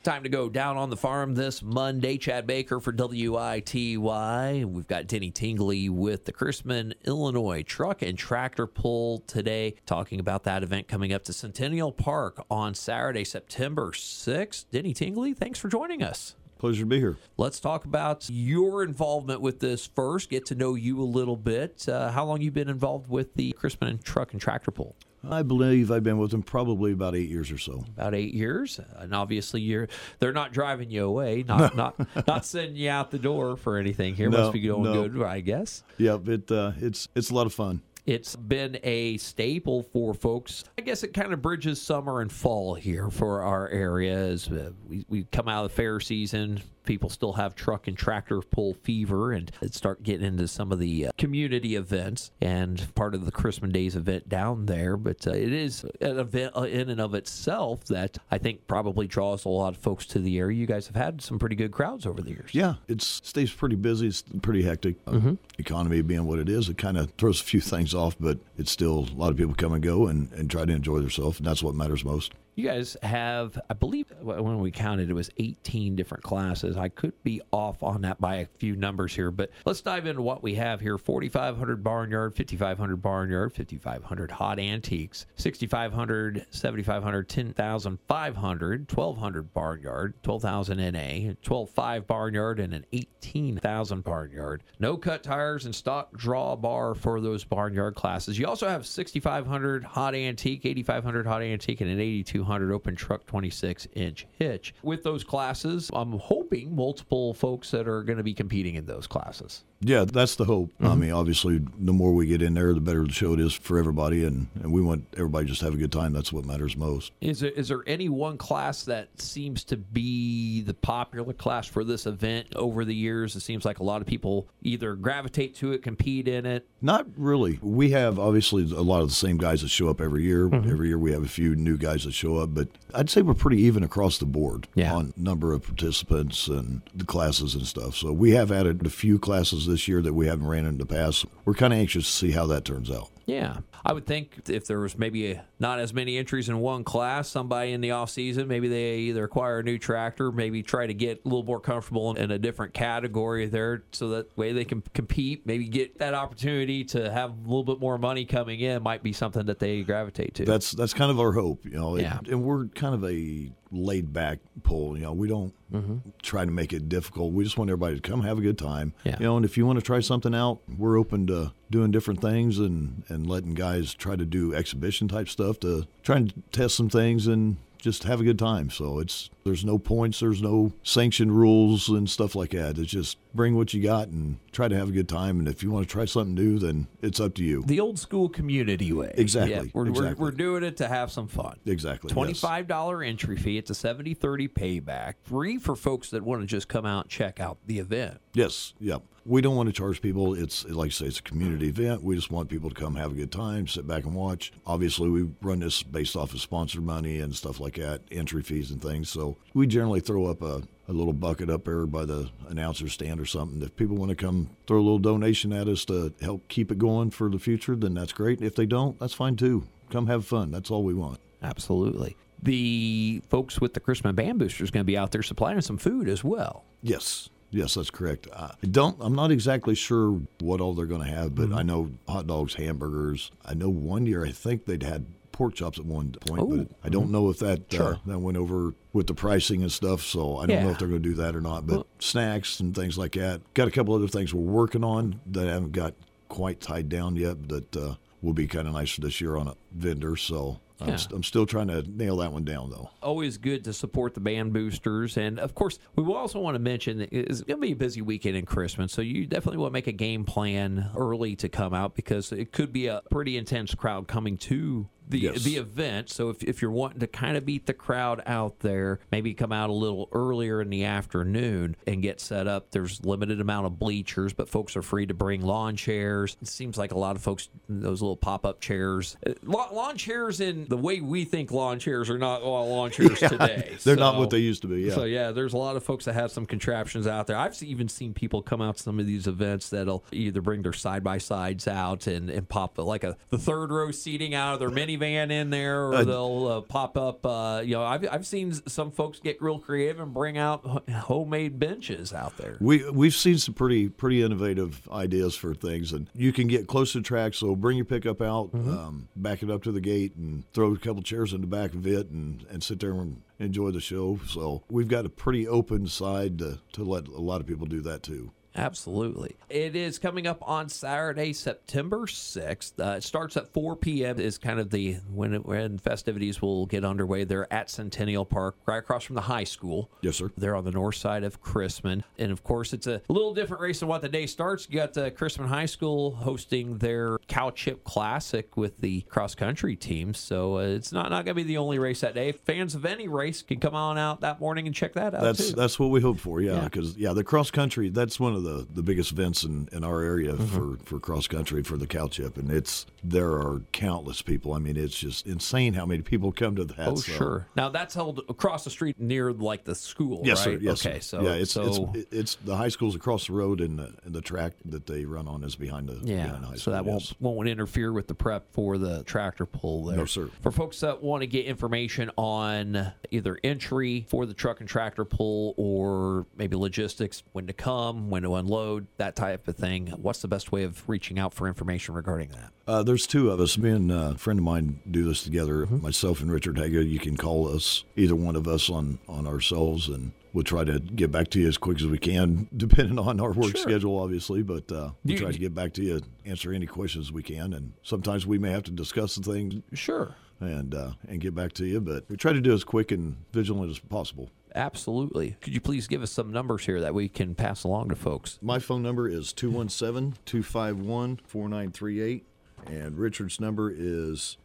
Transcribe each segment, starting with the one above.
Time to go down on the farm this Monday. Chad Baker for WITY. We've got Denny Tingley with the Chrisman, Illinois Truck and Tractor Pull today, talking about that event coming up to Centennial Park on Saturday, September 6th. Denny Tingley, thanks for joining us. Pleasure to be here. Let's talk about your involvement with this first, get to know you a little bit. How long you been involved with the Chrisman Truck and Tractor Pull? I believe I've been with them probably about 8 years or so. About 8 years, and obviously they're not driving you away, not sending you out the door for anything here. Must be going good, I guess. Yep, it's a lot of fun. It's been a staple for folks. I guess it kind of bridges summer and fall here for our area as we come out of the fair season. People still have truck and tractor pull fever and start getting into some of the community events and part of the Chrisman Days event down there. But it is an event in and of itself that I think probably draws a lot of folks to the area. You guys have had some pretty good crowds over the years. Yeah, it stays pretty busy. It's pretty hectic. Economy being what it is, it kind of throws a few things off, but it's still a lot of people come and go and try to enjoy themselves, and that's what matters most. You guys have, I believe, when we counted, it was 18 different classes. I could be off on that by a few numbers here, but let's dive into what we have here. 4,500 barnyard, 5,500 barnyard, 5,500 hot antiques, 6,500, 7,500, 10,500, 1,200 barnyard, 12,000 NA, 12,500 barnyard, and an 18,000 barnyard. No cut tires and stock draw bar for those barnyard classes. You also have 6,500 hot antique, 8,500 hot antique, and an 8,200 open truck 26-inch hitch. With those classes, I'm hoping multiple folks that are going to be competing in those classes. Yeah, that's the hope. I mean, obviously, the more we get in there, the better the show it is for everybody, and we want everybody just to have a good time. That's what matters most. Is there any one class that seems to be the popular class for this event over the years? It seems like a lot of people either gravitate to it, compete in it. Not really. We have, obviously, a lot of the same guys that show up every year. Every year we have a few new guys that show up, but I'd say we're pretty even across the board on number of participants and the classes and stuff. So we have added a few classes this year that we haven't ran in the past. We're kind of anxious to see how that turns out. Yeah. I would think if there was maybe not as many entries in one class, somebody in the off season, maybe they either acquire a new tractor, maybe try to get a little more comfortable in a different category there so that way they can compete, maybe get that opportunity to have a little bit more money coming in might be something that they gravitate to. That's kind of our hope, and we're kind of a laid back pull. We don't try to make it difficult. We just want everybody to come have a good time. And if you want to try something out, we're open to doing different things and letting guys try to do exhibition type stuff to try and test some things and just have a good time. So there's no points, there's no sanctioned rules and stuff like that. It's just bring what you got and try to have a good time. And if you want to try something new, then it's up to you. The old school community way. Exactly. Yeah, we're doing it to have some fun. Exactly. $25 entry fee. It's a 70-30 payback. Free for folks that want to just come out and check out the event. Yes. Yep. We don't want to charge people. It's like I say, it's a community event. We just want people to come have a good time, sit back and watch. Obviously, we run this based off of sponsored money and stuff like that, entry fees and things. So we generally throw up a little bucket up there by the announcer stand or something. If people want to come throw a little donation at us to help keep it going for the future, then that's great. If they don't, that's fine too. Come have fun. That's all we want. Absolutely. The folks with the Chrisman Band Boosters going to be out there supplying some food as well. Yes. Yes, that's correct. I'm not exactly sure what all they're going to have, but I know hot dogs, hamburgers. I know one year I think they'd had pork chops at one point, but I don't know if that went over with the pricing and stuff, so I don't know if they're going to do that or not. But snacks and things like that. Got a couple other things we're working on that I haven't got quite tied down yet that will be kind of nice for this year on a vendor, so I'm still trying to nail that one down, though. Always good to support the band boosters. And, of course, we will also want to mention that it's going to be a busy weekend in Chrisman, so you definitely want to make a game plan early to come out because it could be a pretty intense crowd coming to the event. So if you're wanting to kind of beat the crowd out there, maybe come out a little earlier in the afternoon and get set up. There's limited amount of bleachers, but folks are free to bring lawn chairs. It seems like a lot of folks, those little pop-up chairs. Lawn chairs in the way we think lawn chairs are not lawn chairs today. They're not what they used to be, So, there's a lot of folks that have some contraptions out there. I've even seen people come out to some of these events that'll either bring their side-by-sides out and pop the third row seating out of their mini minivan in there, or they'll pop up. I've seen some folks get real creative and bring out homemade benches out there. We've seen some pretty innovative ideas for things, and you can get close to the track. So bring your pickup out, back it up to the gate, and throw a couple chairs in the back of it, and sit there and enjoy the show. So we've got a pretty open side to let a lot of people do that too. Absolutely. It is coming up on Saturday, September 6th. It starts at 4 p.m. is kind of when festivities will get underway. They're at Centennial Park, right across from the high school. Yes, sir. They're on the north side of Chrisman. And, of course, it's a little different race than what the day starts. You got Chrisman High School hosting their Cow Chip Classic with the cross-country team. So it's not going to be the only race that day. Fans of any race can come on out that morning and check that out, too. That's what we hope for, because, the cross-country, that's one of the biggest events in our area for cross country for the Cow Chip, and there are countless people. I mean, it's just insane how many people come to that. Oh, sure. Now that's held across the street near like the school, yes, right? Sir, yes, okay, sir. It's the high school's across the road, and the track that they run on is behind the high school. So that won't interfere with the prep for the tractor pull there. No, sir. For folks that want to get information on either entry for the truck and tractor pull, or maybe logistics, when to come, when to unload, that type of thing, what's the best way of reaching out for information regarding that? There's two of us. Me and a friend of mine do this together, myself and Richard Haga. You can call us, either one of us, on ourselves, and we'll try to get back to you as quick as we can, depending on our work schedule, obviously. But we'll try to get back to you, answer any questions we can. And sometimes we may have to discuss some things. Sure. And get back to you. But we try to do as quick and vigilant as possible. Absolutely. Could you please give us some numbers here that we can pass along to folks? My phone number is 217-251-4938, and Richard's number is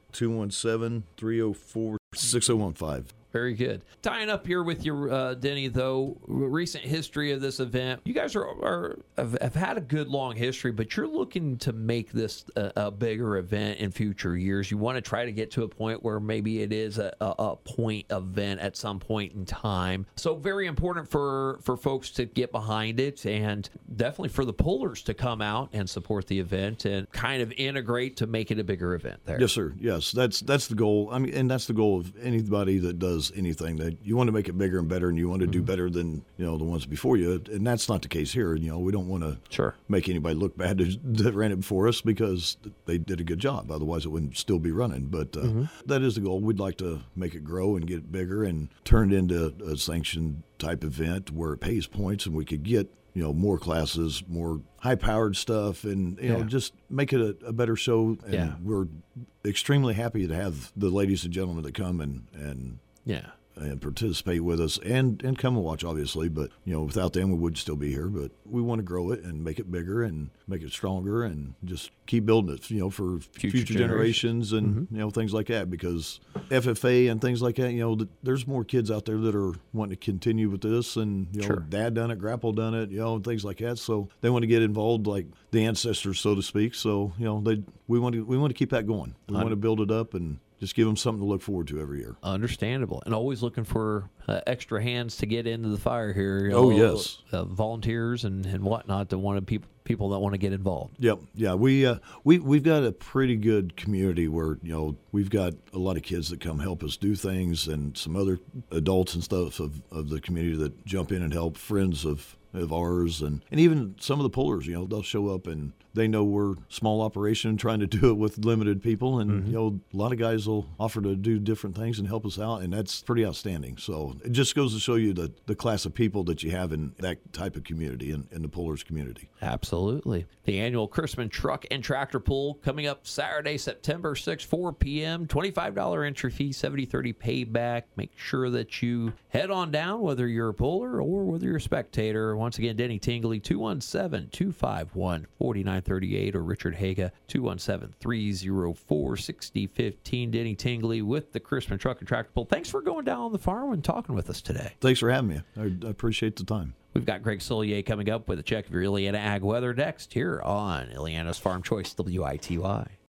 217-304-6015. Very good. Tying up here with your Denny, though, recent history of this event. You guys have had a good long history, but you're looking to make this a bigger event in future years. You want to try to get to a point where maybe it is a point event at some point in time. So very important for folks to get behind it, and definitely for the pullers to come out and support the event and kind of integrate to make it a bigger event there. Yes, sir. Yes, that's the goal. I mean, and that's the goal of anybody that does anything, that you want to make it bigger and better, and you want to do better than the ones before you. And that's not the case here. We don't want to make anybody look bad that ran it before us, because they did a good job. Otherwise, it wouldn't still be running. But that is the goal. We'd like to make it grow and get it bigger and turn it into a sanctioned type event where it pays points, and we could get more classes, more high-powered stuff, and just make it a better show. And we're extremely happy to have the ladies and gentlemen that come and participate with us and come and watch, obviously. But without them, we would still be here. But we want to grow it and make it bigger and make it stronger, and just keep building it for future generations and things like that. Because FFA and things like that, there's more kids out there that are wanting to continue with this, and Dad done it, Grapple done it, and things like that. So they want to get involved, like the ancestors, so to speak. So we want to keep that going. We want to build it up and just give them something to look forward to every year. Understandable. And always looking for extra hands to get into the fire here. Yes. Volunteers and whatnot that want to people that want to get involved. Yep. Yeah. We've got a pretty good community where, we've got a lot of kids that come help us do things, and some other adults and stuff of the community that jump in and help, friends of ours, and even some of the pullers, they'll show up, and they know we're a small operation trying to do it with limited people, and a lot of guys will offer to do different things and help us out, and that's pretty outstanding. So it just goes to show you the class of people that you have in that type of community, in the pullers community. Absolutely. The annual Chrisman Truck and Tractor Pull coming up Saturday, September 6th, 4 p.m. $25 entry fee, $70.30 payback. Make sure that you head on down, whether you're a puller or whether you're a spectator. Once again, Denny Tingley, 217-251-4938, or Richard Haga, 217-304-6015. Denny Tingley with the Chrisman Truck and Tractor Pull. Thanks for going down on the farm and talking with us today. Thanks for having me. I appreciate the time. We've got Greg Solier coming up with a check of your Ileana Ag weather next here on Ileana's Farm Choice, WITY.